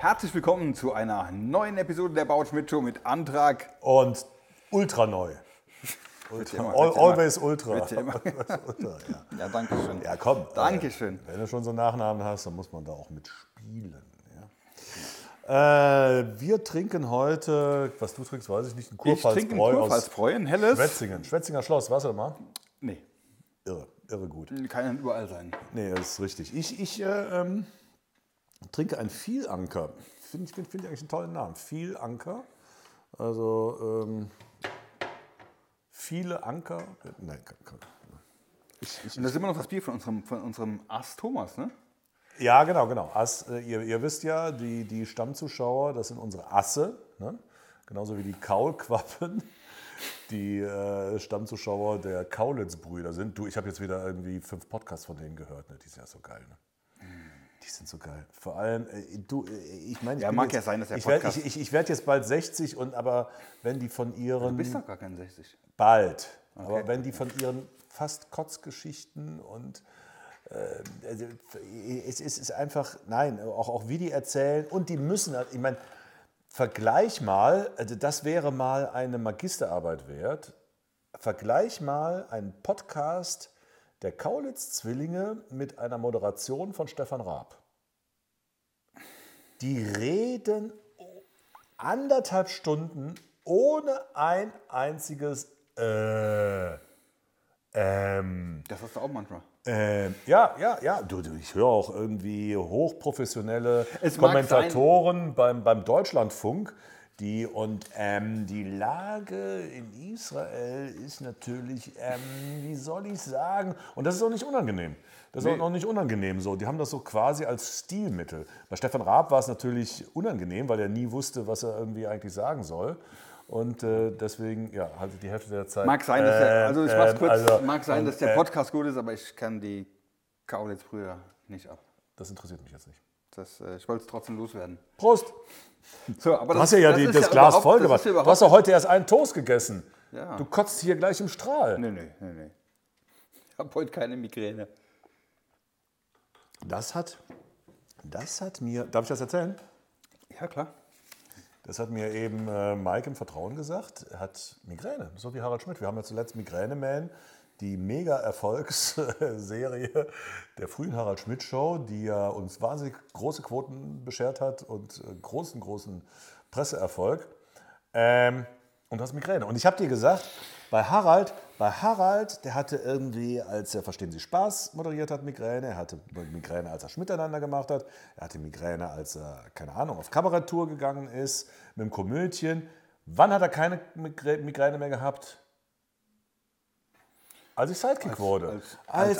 Herzlich willkommen zu einer neuen Episode der Bauer Schmidt Show mit Antrag. Und ultra neu. Always ultra. Ja, danke schön. Ja, komm. Dankeschön. Wenn du schon so einen Nachnamen hast, dann muss man da auch mitspielen. Ja. Wir trinken heute, was du trinkst, weiß ich nicht, ein Kurpfalzbräu aus ein helles. Schwetzingen. Schwetzinger Schloss, warst du mal? Nee. Irre gut. Kann ja überall sein. Nee, das ist richtig. Ich trinke ein Vielanker. Finde ich eigentlich einen tollen Namen. Vielanker. Also viele Anker. Nein, Und das ist immer noch das Bier von unserem Ass Thomas, ne? Ja, genau. Ass, ihr wisst ja, die Stammzuschauer, das sind unsere Asse. Ne? Genauso wie die Kaulquappen, die Stammzuschauer der Kaulitz-Brüder sind. Du, ich habe jetzt wieder irgendwie 5 Podcasts von denen gehört. Ne? Die sind ja so geil. Ne? Die sind so geil. Vor allem, ich meine, ja, mag ja sein, dass der Podcast... Ich werde jetzt bald 60, aber wenn die von ihren... Du bist doch gar kein 60. Bald. Okay. Aber wenn die von ihren fast Kotzgeschichten und es ist einfach, nein, auch wie die erzählen und die müssen, ich meine, vergleich mal, also das wäre mal eine Magisterarbeit wert, vergleich mal einen Podcast der Kaulitz-Zwillinge mit einer Moderation von Stefan Raab. Die reden 1,5 Stunden ohne ein einziges Das hast du auch manchmal. Ja. Du, ich höre auch irgendwie hochprofessionelle Es mag Kommentatoren beim Deutschlandfunk. Die Lage in Israel ist natürlich, wie soll ich sagen, und das ist auch nicht unangenehm. Das ist auch noch nicht unangenehm so. Die haben das so quasi als Stilmittel. Bei Stefan Raab war es natürlich unangenehm, weil er nie wusste, was er irgendwie eigentlich sagen soll. Und deswegen, ja, halt die Hälfte der Zeit. Mag sein, dass der Podcast gut ist, aber ich kann die Kaulitz-Brüder nicht ab. Das interessiert mich jetzt nicht. Ich wollte es trotzdem loswerden. Prost! So, aber du hast ja das Glas voll gemacht. Du hast doch heute erst einen Toast gegessen. Ja. Du kotzt hier gleich im Strahl. Nee. Ich habe heute keine Migräne. Das hat mir, darf ich das erzählen? Ja, klar. Das hat mir eben Mike im Vertrauen gesagt. Er hat Migräne, so wie Harald Schmidt. Wir haben ja zuletzt Migräne-Man, die Mega-Erfolgsserie der frühen Harald Schmidt-Show, die ja uns wahnsinnig große Quoten beschert hat und großen Presseerfolg. Und du hast Migräne. Und ich habe dir gesagt, bei Harald, der hatte irgendwie, als er Verstehen Sie Spaß moderiert hat, Migräne. Er hatte Migräne, als er Schmiteinander gemacht hat. Er hatte Migräne, als er, keine Ahnung, auf Kabaretttour gegangen ist, mit dem Komödien. Wann hat er keine Migräne mehr gehabt? Als ich Sidekick wurde. Als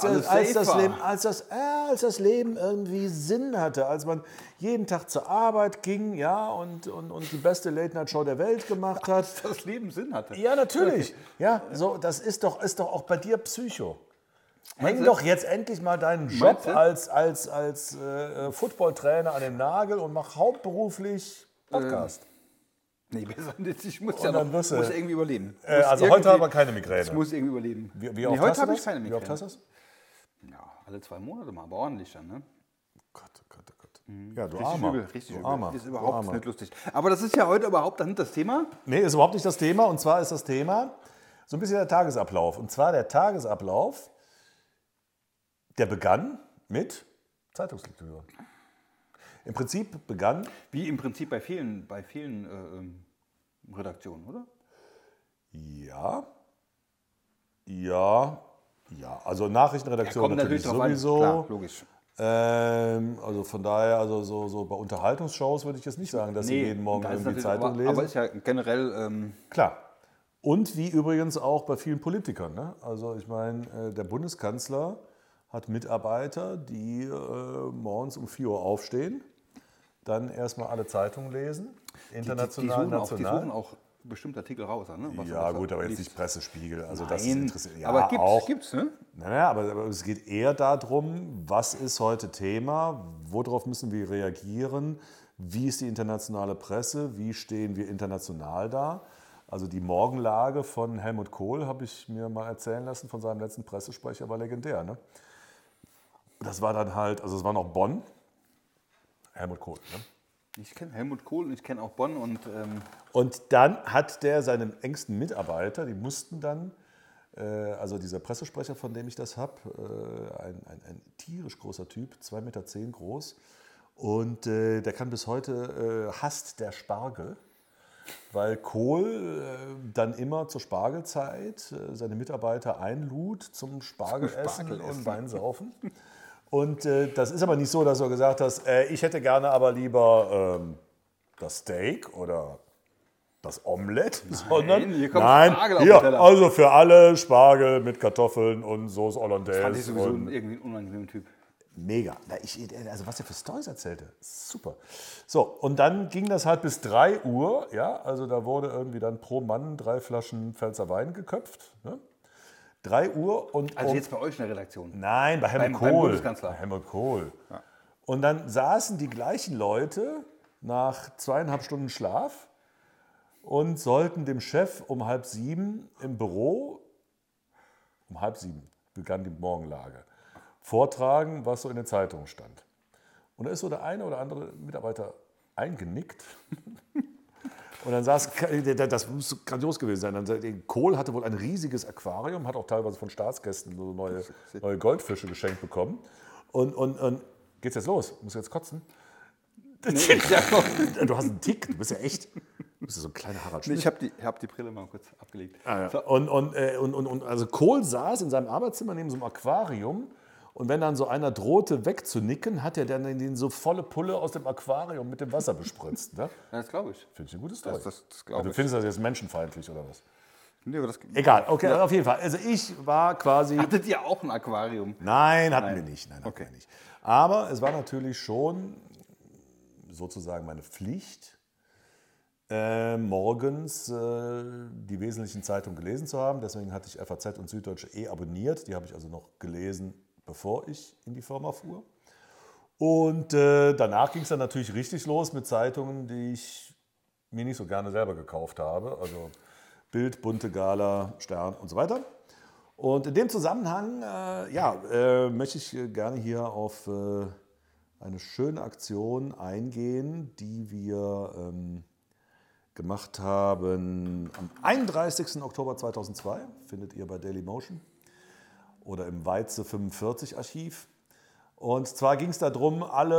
das Leben irgendwie Sinn hatte, als man jeden Tag zur Arbeit ging, ja, und die beste Late-Night-Show der Welt gemacht hat. Als das Leben Sinn hatte. Ja, natürlich. Ja, so, das ist doch auch bei dir Psycho. Häng doch jetzt endlich mal deinen Job als Footballtrainer an den Nagel und mach hauptberuflich Podcast. Nee, ich muss irgendwie überleben. Also heute haben wir keine Migräne. Ich muss irgendwie überleben. Wie oft heute habe ich keine Migräne. Wie oft hast du das? Ja, alle 2 Monate mal, aber ordentlich dann, ne? Gott. Ja, du Richtig Armer. Richtig du Armer. übel. Ist überhaupt nicht lustig. Aber das ist ja heute überhaupt nicht das Thema. Nee, ist überhaupt nicht das Thema. Und zwar ist das Thema so ein bisschen der Tagesablauf. Und zwar der Tagesablauf, der begann mit Zeitungslektüre. Im Prinzip begann... Wie im Prinzip bei vielen Redaktionen, oder? Ja, also Nachrichtenredaktionen natürlich sowieso. Klar, logisch. Also von daher, also so bei Unterhaltungsshows würde ich jetzt nicht sagen, dass sie jeden Morgen irgendwie Zeitung lesen. Aber ist ja generell... Klar. Und wie übrigens auch bei vielen Politikern. Ne? Also ich meine, der Bundeskanzler hat Mitarbeiter, die morgens um 4 Uhr aufstehen, dann erstmal alle Zeitungen lesen, international, national. Die suchen auch bestimmte Artikel raus. Ne? Ja gut, aber jetzt nicht Pressespiegel. Also das Nein, interessiert ja aber auch. Gibt's, ne? Naja, aber es geht eher darum, was ist heute Thema, worauf müssen wir reagieren, wie ist die internationale Presse, wie stehen wir international da. Also die Morgenlage von Helmut Kohl, habe ich mir mal erzählen lassen, von seinem letzten Pressesprecher, war legendär. Ne? Das war dann halt, also es war noch Bonn, Helmut Kohl. Ne? Ich kenne Helmut Kohl und ich kenne auch Bonn. Und dann hat der seinen engsten Mitarbeiter, die mussten dann, also dieser Pressesprecher, von dem ich das habe, ein tierisch großer Typ, 2,10 Meter groß. Und der kann bis heute, hasst der Spargel, weil Kohl dann immer zur Spargelzeit seine Mitarbeiter einlud zum Spargelessen und Weinsaufen. Und das ist aber nicht so, dass du gesagt hast, ich hätte gerne aber lieber das Steak oder das Omelett, sondern hier kommt Spargel auf den hier, Teller. also für alle Spargel mit Kartoffeln und Sauce Hollandaise. Fand ich sowieso irgendwie ein unangenehmer Typ. Mega. Also was er für Storys erzählte, super. So, und dann ging das halt bis 3 Uhr, ja, also da wurde irgendwie dann pro Mann 3 Flaschen Pfälzer Wein geköpft, ne? 3 Uhr und... Also jetzt bei euch in der Redaktion? Nein, bei Helmut Kohl. Beim Bundeskanzler. Bei Helmut Kohl. Ja. Und dann saßen die gleichen Leute nach 2,5 Stunden Schlaf und sollten dem Chef um 6:30 im Büro, um 6:30 begann die Morgenlage, vortragen, was so in den Zeitungen stand. Und da ist so der eine oder andere Mitarbeiter eingenickt. Und dann saß, das muss grandios gewesen sein. Kohl hatte wohl ein riesiges Aquarium, hat auch teilweise von Staatsgästen so neue Goldfische geschenkt bekommen. Und geht's jetzt los? Musst du jetzt kotzen? Nee, Du hast einen Tick, du bist ja echt. Du bist ja so ein kleiner Harald Schmidt. Ich hab die Brille mal kurz abgelegt. Ja. So. Und also Kohl saß in seinem Arbeitszimmer neben so einem Aquarium. Und wenn dann so einer drohte wegzunicken, hat er dann den so volle Pulle aus dem Aquarium mit dem Wasser bespritzt. Ne? Ja, das glaube ich. Finde ich eine gute Story. Das Also, du findest das jetzt menschenfeindlich oder was? Nee, aber das Egal, okay, auf jeden Fall. Also ich war quasi... Hattet ihr auch ein Aquarium? Nein, hatten wir nicht. Nein, Okay. hatten wir nicht. Aber es war natürlich schon sozusagen meine Pflicht, morgens die wesentlichen Zeitungen gelesen zu haben. Deswegen hatte ich FAZ und Süddeutsche abonniert. Die habe ich also noch gelesen, bevor ich in die Firma fuhr. Und danach ging es dann natürlich richtig los mit Zeitungen, die ich mir nicht so gerne selber gekauft habe. Also Bild, Bunte, Gala, Stern und so weiter. Und in dem Zusammenhang möchte ich gerne hier auf eine schöne Aktion eingehen, die wir gemacht haben am 31. Oktober 2002, findet ihr bei Dailymotion oder im Weize 45 Archiv. Und zwar ging es darum,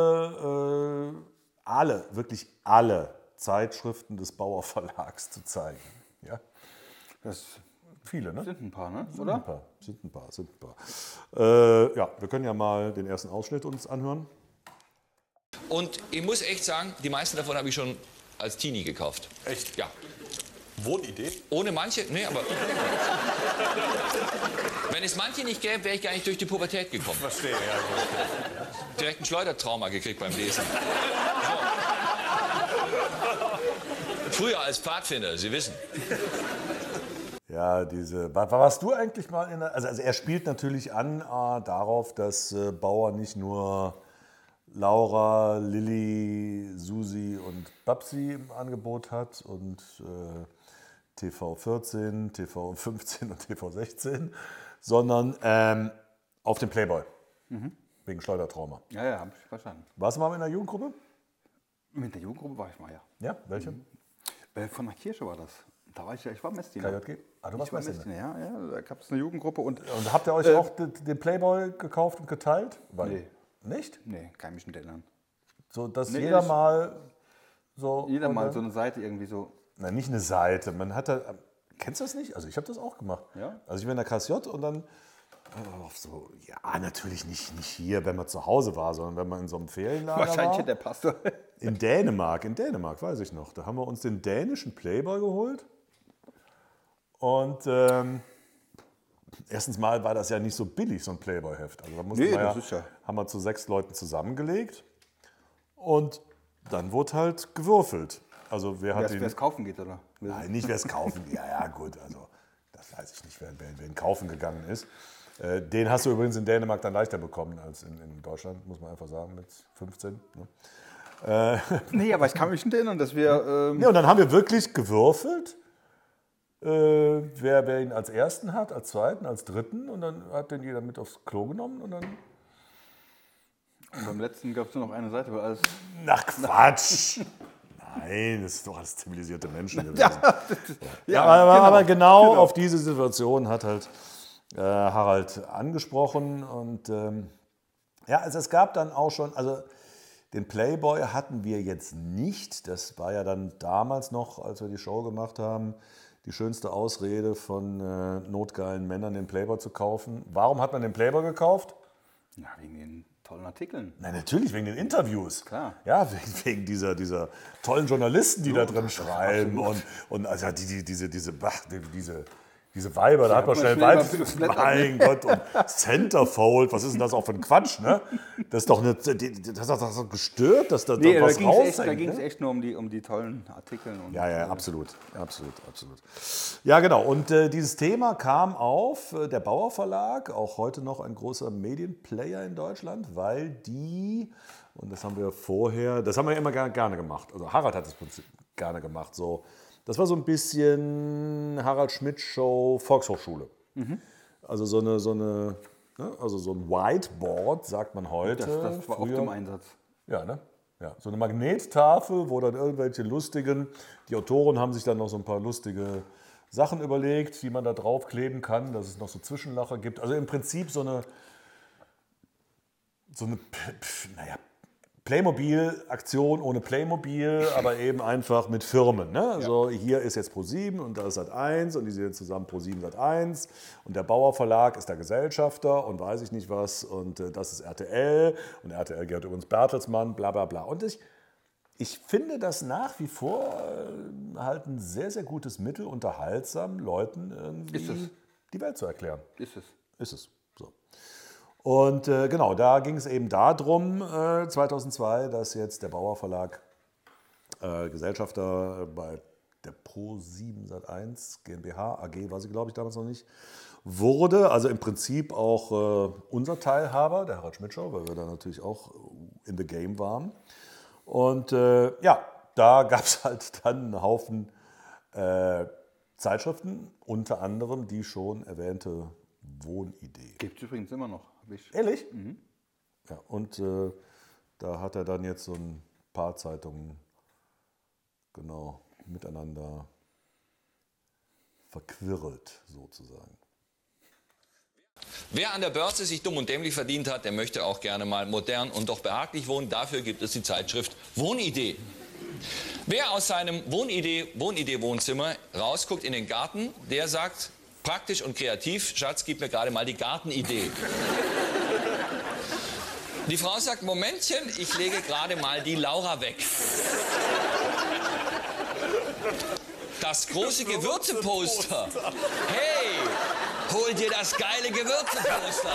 wirklich alle Zeitschriften des Bauer Verlags zu zeigen. Ja? Das Viele, ne? sind ein paar, ne? Oder? Sind ein paar. Wir können ja mal den ersten Ausschnitt uns anhören. Und ich muss echt sagen, die meisten davon habe ich schon als Teenie gekauft. Echt? Ja. Wohnidee? Ohne manche? Nee, aber... Wenn es manche nicht gäbe, wäre ich gar nicht durch die Pubertät gekommen. Verstehe, ja. Direkt ein Schleudertrauma gekriegt beim Lesen. So. Früher als Pfadfinder, Sie wissen. Ja, warst du eigentlich mal in der, also er spielt natürlich an darauf, dass Bauer nicht nur Laura, Lilly, Susi und Babsi im Angebot hat und TV14, TV15 und TV16, sondern auf dem Playboy, wegen Schleudertrauma. Ja, habe ich verstanden. Warst du mal in der Jugendgruppe? Mit der Jugendgruppe war ich mal, ja. Ja, welche? Von der Kirche war das. Da war ich war Messdiener. KJG? Ah, du warst Ich war Messdiener. Ja, da gab es eine Jugendgruppe. Und Habt ihr euch auch den Playboy gekauft und geteilt? Nee. Nicht? Nee, kann ich mich nicht erinnern. So, dass Nee, jeder ich- mal so... Jeder mal so eine Seite irgendwie so. Nein, nicht eine Seite. Man hat da... Kennst du das nicht? Also ich habe das auch gemacht. Ja? Also ich war in der KSJ und dann... natürlich nicht hier, wenn man zu Hause war, sondern wenn man in so einem Ferienlager Wahrscheinlich war. der Pastor. In Dänemark, weiß ich noch. Da haben wir uns den dänischen Playboy geholt. Und erstens mal war das ja nicht so billig, so ein Playboy-Heft. Also da mussten Nee, wir das ist ja- haben wir zu 6 Leuten zusammengelegt. Und dann wurde halt gewürfelt. Also wer hat Wer es kaufen geht, oder? Nein, nicht wer es kaufen. Ja, gut. Also das weiß ich nicht, wer ihn kaufen gegangen ist. Den hast du übrigens in Dänemark dann leichter bekommen als in Deutschland, muss man einfach sagen, mit 15. Ne? Nee, aber ich kann mich nicht erinnern, dass wir. Ja, und dann haben wir wirklich gewürfelt, wer ihn als ersten hat, als zweiten, als dritten. Und dann hat den jeder mit aufs Klo genommen. Und dann Beim letzten gab es nur noch eine Seite, weil alles... Ach Quatsch! Nein, das sind doch alles zivilisierte Menschen gewesen. Aber genau auf diese Situation hat halt Harald angesprochen. Und also es gab dann auch schon, also den Playboy hatten wir jetzt nicht. Das war ja dann damals noch, als wir die Show gemacht haben, die schönste Ausrede von notgeilen Männern, den Playboy zu kaufen. Warum hat man den Playboy gekauft? Ja, wegen den tollen Artikeln. Nein, natürlich, wegen den Interviews. Klar. Ja, wegen dieser tollen Journalisten, die da drin schreiben. Und also diese Weiber, da hat man schnell mein Gott, und Centerfold, was ist denn das auch für ein Quatsch, ne? Das ist doch gestört, dass da was raushängt. Da ging es echt nur um die tollen Artikel. Ja, absolut. Ja, genau. Und dieses Thema kam auf, der Bauer Verlag, auch heute noch ein großer Medienplayer in Deutschland, weil die, und das haben wir vorher, das haben wir immer gerne gemacht, also Harald hat es gerne gemacht, so. Das war so ein bisschen Harald Schmidt Show Volkshochschule. Also so ein Whiteboard, sagt man heute. Das war oft im Einsatz. Ja, ne? Ja, so eine Magnettafel, wo dann irgendwelche die Autoren haben sich dann noch so ein paar lustige Sachen überlegt, die man da draufkleben kann, dass es noch so Zwischenlacher gibt. Also im Prinzip so eine Playmobil-Aktion ohne Playmobil, aber eben einfach mit Firmen. Ne? Also hier ist jetzt ProSieben und da ist Sat.1 und die sind zusammen ProSieben Sat.1 und der Bauer Verlag ist der Gesellschafter und weiß ich nicht was und das ist RTL und RTL gehört übrigens Bertelsmann, bla bla bla. Und ich finde das nach wie vor halt ein sehr, sehr gutes Mittel, unterhaltsam Leuten irgendwie die Welt zu erklären. Ist es. So. Und genau, da ging es eben darum, 2002, dass jetzt der Bauer Verlag Gesellschafter bei der ProSieben Sat.1 GmbH, AG war sie, glaube ich, damals noch nicht, wurde. Also im Prinzip auch unser Teilhaber, der Harald Schmidt Show, weil wir da natürlich auch in the game waren. Und da gab es halt dann einen Haufen Zeitschriften, unter anderem die schon erwähnte Wohnidee. Gibt es übrigens immer noch. Ehrlich? Mhm. Ja, und da hat er dann jetzt so ein paar Zeitungen miteinander verquirlt, sozusagen. Wer an der Börse sich dumm und dämlich verdient hat, der möchte auch gerne mal modern und doch behaglich wohnen. Dafür gibt es die Zeitschrift Wohnidee. Wer aus seinem Wohnidee-Wohnzimmer rausguckt in den Garten, der sagt, praktisch und kreativ, Schatz, gib mir gerade mal die Gartenidee. Die Frau sagt, Momentchen, ich lege gerade mal die Laura weg. Das große Gewürzeposter. Hey, hol dir das geile Gewürzeposter.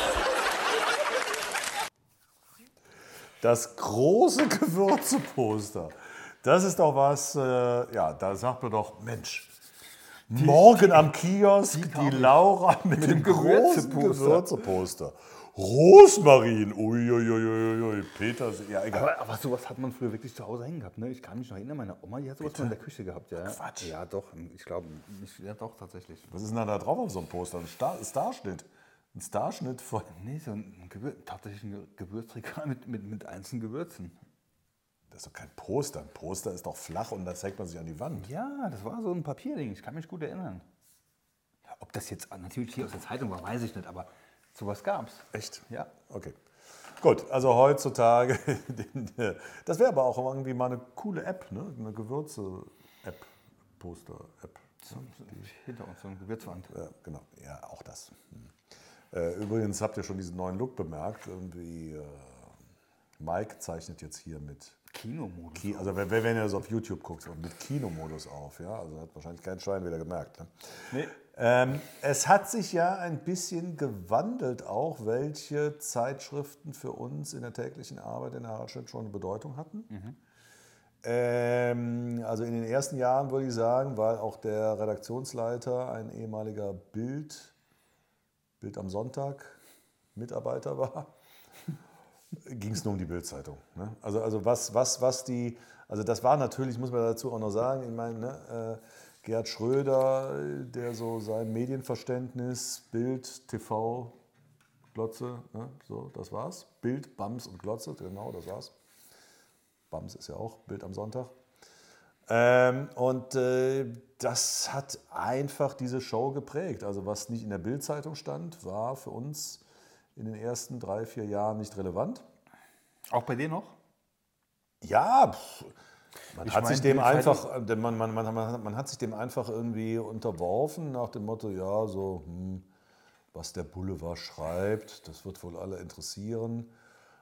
Das große Gewürzeposter. Das ist doch was, da sagt man doch, Mensch, morgen am Kiosk die Laura mit dem großen Gewürzeposter. Rosmarin, uiuiuiui, Petersilie, ja egal. Aber sowas hat man früher wirklich zu Hause hängen gehabt, ne? Ich kann mich noch erinnern, meine Oma, die hat sowas mal in der Küche gehabt. Ja. Quatsch. Ja doch, ich glaube, ja doch, tatsächlich. Was ist denn da drauf auf so einem Poster? Ein Starschnitt. Ein Starschnitt von... Nee, so tatsächlich ein Gewürzregal mit einzelnen Gewürzen. Das ist doch kein Poster. Ein Poster ist doch flach und das hängt man sich an die Wand. Ja, das war so ein Papierding, ich kann mich gut erinnern. Ob das jetzt natürlich hier aus der Zeitung war, weiß ich nicht, aber sowas gab's. Echt? Ja. Okay. Gut, also heutzutage, das wäre aber auch irgendwie mal eine coole App, ne? Eine Gewürze-App, Poster-App. Hinter uns so eine Gewürzwand. Ja, genau, ja, auch das. Übrigens habt ihr schon diesen neuen Look bemerkt, irgendwie Mike zeichnet jetzt hier mit Kinomodus. Also wenn ihr das auf YouTube guckt, mit Kinomodus auf, ja, also hat wahrscheinlich kein Schwein wieder gemerkt. Ne? Nee. Es hat sich ja ein bisschen gewandelt auch, welche Zeitschriften für uns in der täglichen Arbeit in der Harald Schmidt schon eine Bedeutung hatten. Also in den ersten Jahren würde ich sagen, weil auch der Redaktionsleiter ein ehemaliger Bild am Sonntag Mitarbeiter war, ging es nur um die Bild-Zeitung. Ne? Also was die, also das war natürlich, muss man dazu auch noch sagen, ich meine, ne, Gerhard Schröder, der so sein Medienverständnis, Bild, TV, Glotze, ne? So, das war's. Bild, Bams und Glotze, genau, das war's. Bams ist ja auch Bild am Sonntag. Das hat einfach diese Show geprägt. Also was nicht in der Bild-Zeitung stand, war für uns in den ersten 3, 4 Jahren nicht relevant. Auch bei dir noch? Ja, man Ich hat meine, sich dem Bild-Zeitung- einfach, man hat sich dem einfach irgendwie unterworfen nach dem Motto, ja, so, was der Boulevard schreibt, das wird wohl alle interessieren.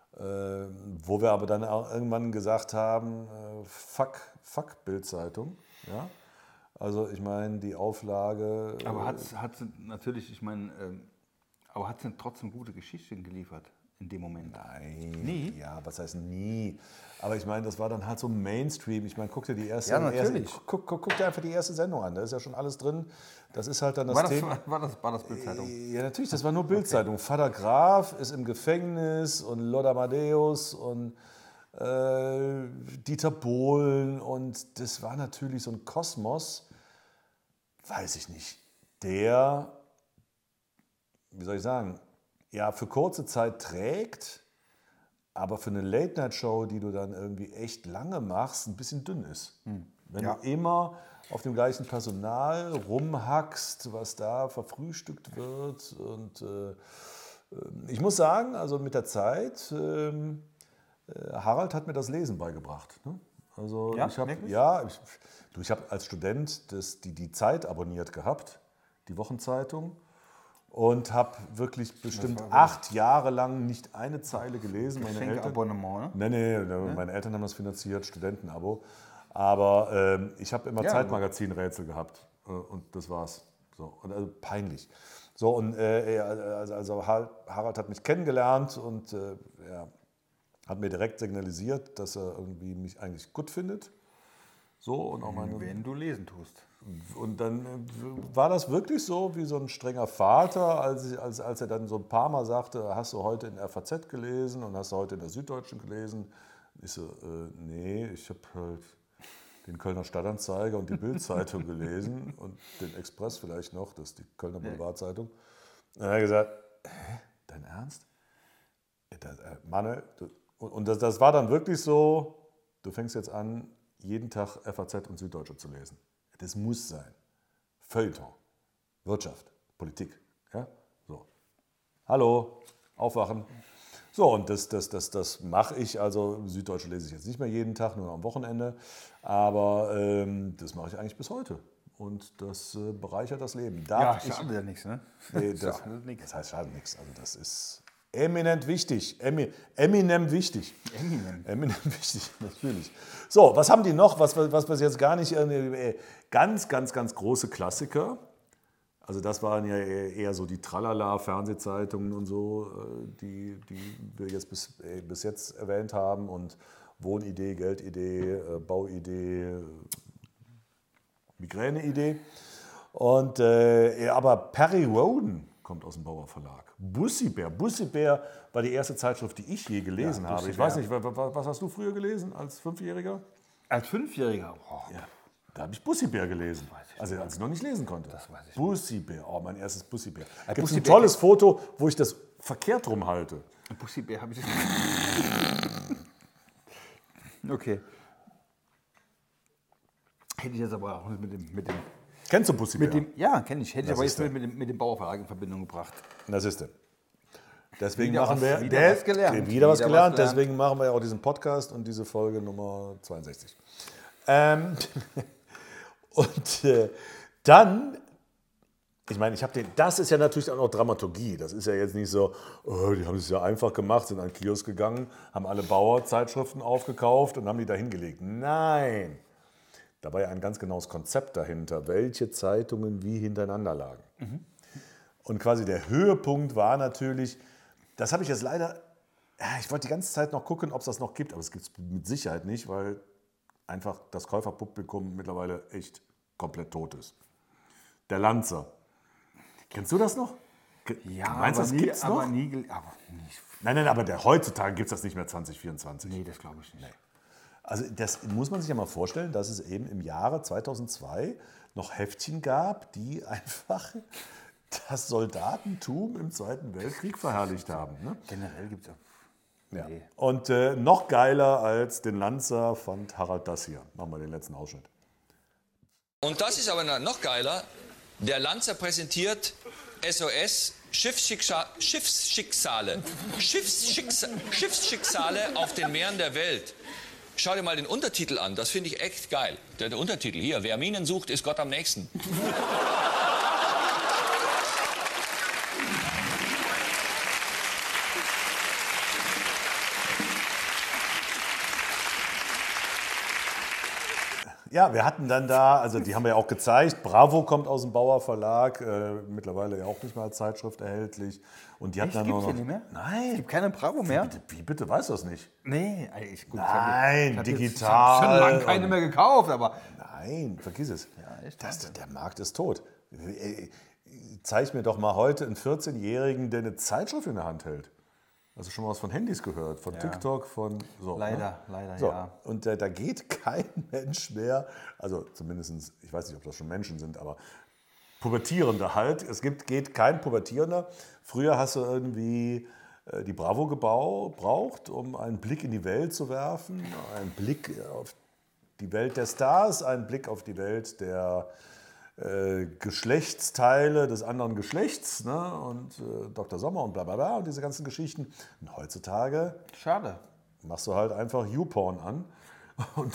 Wo wir aber dann auch irgendwann gesagt haben, fuck Bild-Zeitung. Ja? Also ich meine, die Auflage... Aber hat sie natürlich, ich meine, aber hat sie trotzdem gute Geschichten geliefert in dem Moment? Nein. Nie? Ja, was heißt nie? Aber ich meine, das war dann halt so Mainstream. Ich meine, guck dir die erste, Ja, natürlich. guck dir einfach die erste Sendung an. Da ist ja schon alles drin. Das ist halt dann das Thema. War das Bild-Zeitung? Ja, natürlich, das war nur Bild-Zeitung. Okay. Vater Graf ist im Gefängnis und Lothar Matthäus und Dieter Bohlen. Und das war natürlich so ein Kosmos, weiß ich nicht, der, wie soll ich sagen, ja, für kurze Zeit trägt, aber für eine Late-Night-Show, die du dann irgendwie echt lange machst, ein bisschen dünn ist. Wenn du immer auf dem gleichen Personal rumhackst, was da verfrühstückt wird. Und ich muss sagen, also mit der Zeit, Harald hat mir das Lesen beigebracht. Ne? Also Ja, ich habe ich habe als Student die Zeit abonniert gehabt, die Wochenzeitung. Und habe wirklich bestimmt 8 Jahre lang nicht eine Zeile gelesen. Meine Eltern, Abonnement, ne? Nee, meine Eltern haben das finanziert, Studentenabo. Aber ich habe immer Zeitmagazin-Rätsel gehabt und das war's. So, und also peinlich. So, und also Harald hat mich kennengelernt und hat mir direkt signalisiert, dass er irgendwie mich eigentlich gut findet. So, und auch Wenn du lesen tust. Und dann war das wirklich so wie so ein strenger Vater, als er dann so ein paar Mal sagte, hast du heute in der FAZ gelesen und hast du heute in der Süddeutschen gelesen? Ich so, nee, ich habe halt den Kölner Stadtanzeiger und die Bild-Zeitung gelesen und den Express vielleicht noch, das ist die Kölner Boulevardzeitung. Und dann hat er gesagt, dein Ernst? Manuel, und das war dann wirklich so, du fängst jetzt an, jeden Tag FAZ und Süddeutsche zu lesen. Das muss sein. Feuilleton, Wirtschaft, Politik. Ja? So. Hallo, aufwachen. So, und das mache ich. Also Süddeutsche lese ich jetzt nicht mehr jeden Tag, nur am Wochenende. Aber das mache ich eigentlich bis heute. Und das bereichert das Leben. Schadet ja nichts, ne? Nee, das heißt schadet nichts. Also das ist eminent wichtig. Eminem wichtig. Eminem wichtig, natürlich. So, was haben die noch, was wir jetzt gar nicht... Ganz große Klassiker. Also das waren ja eher so die Tralala-Fernsehzeitungen und so, die wir jetzt bis jetzt erwähnt haben. Und Wohnidee, Geldidee, Bauidee, Migräneidee. Und, aber Perry Rhodan kommt aus dem Bauer Verlag. Bussi Bär war die erste Zeitschrift, die ich je gelesen habe. Ich weiß nicht, was hast du früher gelesen als 5-Jähriger? Als 5-Jähriger? Oh. Ja. Da habe ich Bussi Bär gelesen, als ich noch nicht lesen konnte. Das weiß ich. Bussi Bär, oh, mein erstes Bussi Bär. Da gibt es ein tolles Foto, wo ich das verkehrt rum halte. Bussi Bär habe ich... Okay. Hätte ich jetzt aber auch mit dem Kennst du Bussi Bär? Ja, kenne ich. Hätte ich aber jetzt mit dem Bauerverlag in Verbindung gebracht. Das ist es. Deswegen Wieder machen wir wieder was gelernt. Wieder was gelernt. Deswegen machen wir ja auch diesen Podcast und diese Folge Nummer 62. Und dann, ich meine, das ist ja natürlich auch noch Dramaturgie. Das ist ja jetzt nicht so, die haben es ja einfach gemacht, sind an den Kiosk gegangen, haben alle Bauerzeitschriften aufgekauft und haben die da hingelegt. Nein, da war ja ein ganz genaues Konzept dahinter, welche Zeitungen wie hintereinander lagen. Und quasi der Höhepunkt war natürlich, das habe ich jetzt leider, ich wollte die ganze Zeit noch gucken, ob es das noch gibt, aber es gibt es mit Sicherheit nicht, weil einfach das Käuferpublikum mittlerweile echt komplett tot ist. Der Lanzer. Kennst du das noch? Ja, meinst du, das gibt's noch? Aber nicht. Nein, aber heutzutage gibt es das nicht mehr 2024. Nee, das glaube ich nicht. Nee. Also das muss man sich ja mal vorstellen, dass es eben im Jahre 2002 noch Heftchen gab, die einfach das Soldatentum im Zweiten Weltkrieg verherrlicht haben. Ne? Generell gibt es auch. Ja. Nee. Und noch geiler als den Lanzer fand Harald das hier. Machen wir den letzten Ausschnitt. Und das ist aber noch geiler. Der Lanzer präsentiert SOS Schiffsschicksale auf den Meeren der Welt. Schau dir mal den Untertitel an, das finde ich echt geil. Der Untertitel hier, wer Minen sucht, ist Gott am nächsten. Ja, wir hatten dann da, also die haben wir ja auch gezeigt, Bravo kommt aus dem Bauer Verlag, mittlerweile ja auch nicht mehr als Zeitschrift erhältlich. Und die hatten dann Gibt's noch... hier nicht mehr? Nein. Es gibt keine Bravo mehr? Wie bitte, weißt du das nicht? Nee, gut, Nein, ich hab digital. schon lange keine mehr gekauft, aber Nein, vergiss es. Ja, echt? Der Markt ist tot. Zeig mir doch mal heute einen 14-Jährigen, der eine Zeitschrift in der Hand hält. Hast du schon mal was von Handys gehört? Von TikTok, von so. leider, So, ja. und da geht kein Mensch mehr, also zumindest, ich weiß nicht, ob das schon Menschen sind, aber Pubertierende halt. Geht kein Pubertierender. Früher hast du irgendwie die Bravo gebraucht, um einen Blick in die Welt zu werfen, einen Blick auf die Welt der Stars, einen Blick auf die Welt der Geschlechtsteile des anderen Geschlechts, ne? Und Dr. Sommer und bla bla bla und diese ganzen Geschichten. Und heutzutage Schade. machst du halt einfach YouPorn an und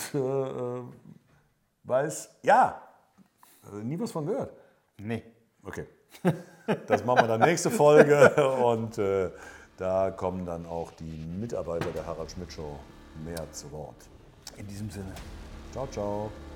weiß, ja, nie was von gehört. Nee. Okay, das machen wir dann nächste Folge und da kommen dann auch die Mitarbeiter der Harald Schmidt Show mehr zu Wort. In diesem Sinne. Ciao, ciao.